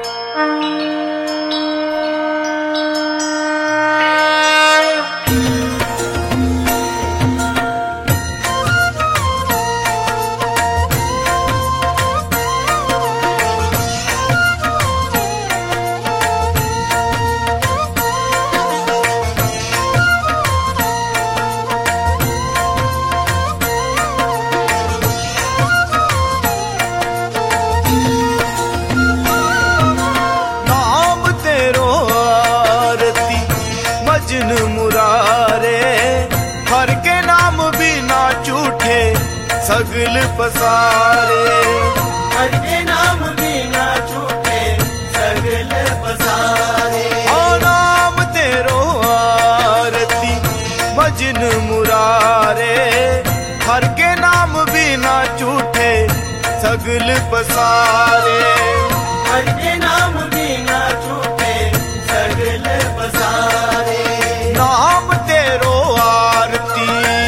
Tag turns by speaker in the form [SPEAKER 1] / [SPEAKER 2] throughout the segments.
[SPEAKER 1] सगल पसारे
[SPEAKER 2] हर के नाम बिना झूठे सगल पसारे।
[SPEAKER 1] ओ नाम तेरो आरती भजन मुरारे, हर के नाम बिना झूठे सगल पसारे।
[SPEAKER 2] हर के नाम बिना झूठे सगल पसारे।
[SPEAKER 1] नाम तेरो आरती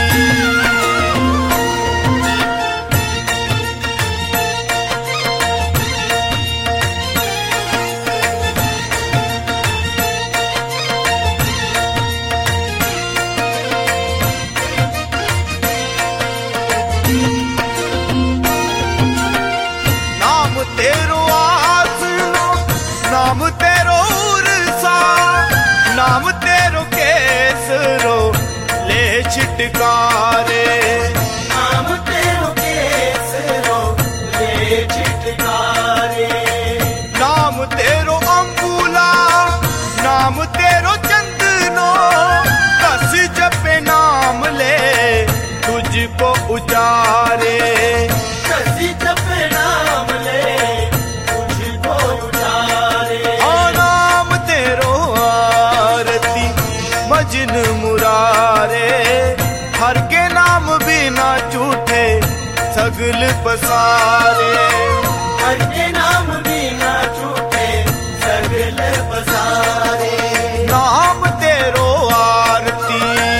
[SPEAKER 1] तेरो आसनो, नाम तेरो उरसा, नाम तेरो केसरो ले छिटकारे।
[SPEAKER 2] नाम तेरो केसरो ले छिटकारे।
[SPEAKER 1] नाम तेरो अंबुला, नाम तेरो चंदनो, कस जपे नाम ले तुझको उजारे।
[SPEAKER 2] कसी जपे नाम ले तुझको उजारे।
[SPEAKER 1] ओ नाम तेरो आरती भजन मुरारे, हर के नाम बिना झूठे सगल पसारे।
[SPEAKER 2] हर के नाम बिना झूठे सगल पसारे।
[SPEAKER 1] नाम तेरो आरती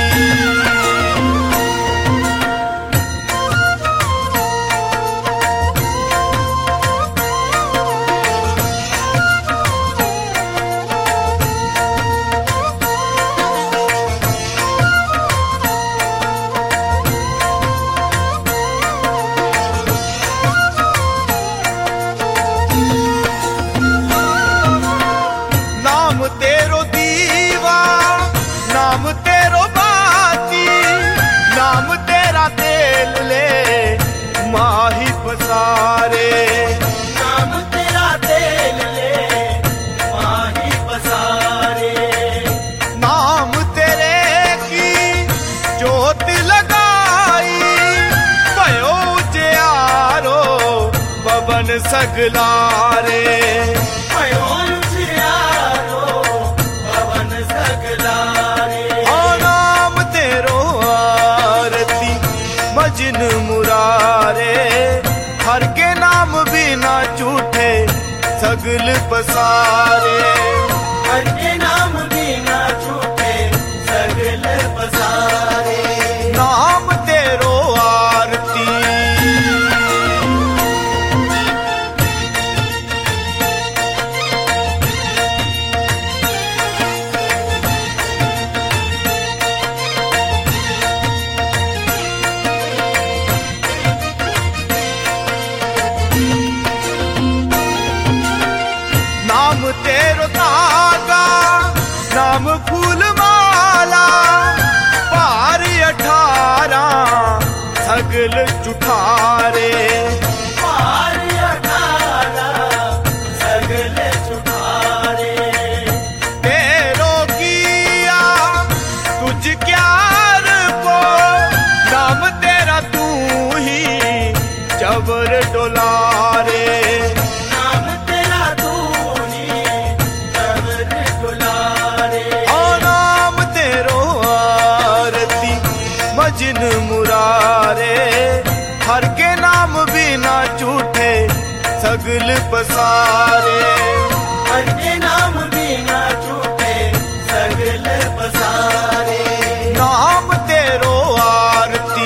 [SPEAKER 1] तेरो दीवा, नाम तेरो बाती, नाम तेरा तेल ले माही पसारे।
[SPEAKER 2] नाम तेरा तेल ले माही पसारे।
[SPEAKER 1] नाम तेरे की जोत लगाई, भयो उजियारो पवन सगलारे।
[SPEAKER 2] भयो उजियारो पवन सगलारे।
[SPEAKER 1] ओ नाम तेरो आरती भजन मुरारे, हर के नाम बिना झूठे सगल पसारे।
[SPEAKER 2] हर के नाम बिना झूठे सगल पसारे।
[SPEAKER 1] नाम तेरो आरती नाम तेरो धागा, नाम फूल माला, पार 18 सगल चुठारे।
[SPEAKER 2] पार 18 सगल चुठारे।
[SPEAKER 1] तेरो किया तुझ क्यार को, नाम तेरा तू ही जबर डोलारे।
[SPEAKER 2] नाम तेरा तू ही जबर डोलारे।
[SPEAKER 1] ओ नाम तेरो आरती भजन मुरारे, हर के नाम बिना झूठे सगल पसारे।
[SPEAKER 2] हर के नाम बिना झूठे सगल पसारे।
[SPEAKER 1] नाम तेरो आरती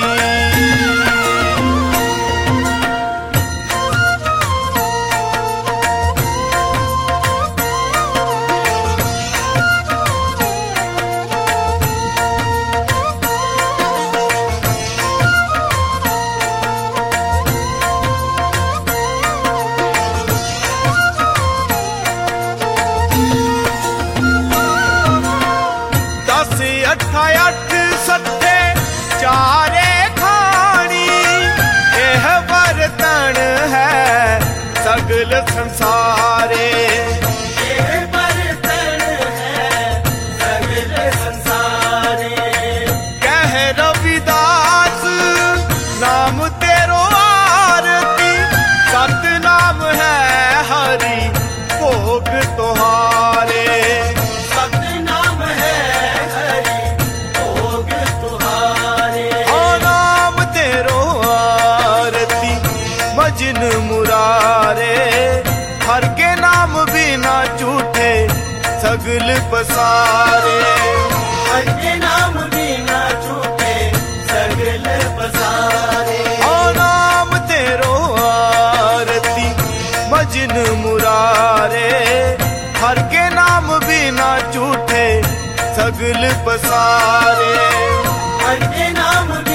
[SPEAKER 1] सगल संसारे।
[SPEAKER 2] ये बर्तन है सगल संसारे।
[SPEAKER 1] कह रविदास नाम तेरो आरती, सत नाम है हरि भोग तुहारे।
[SPEAKER 2] सतनाम है हरि भोग तुहारे।
[SPEAKER 1] नाम तेरो आरती भजन मुरारे, हर के नाम बिना झूठे सगल पसारे।
[SPEAKER 2] हर के नाम बिना झूठे सगल पसारे।
[SPEAKER 1] नाम तेरो आरती भजन मुरारे, हर के नाम बिना झूठे सगल पसारे।
[SPEAKER 2] हर के नाम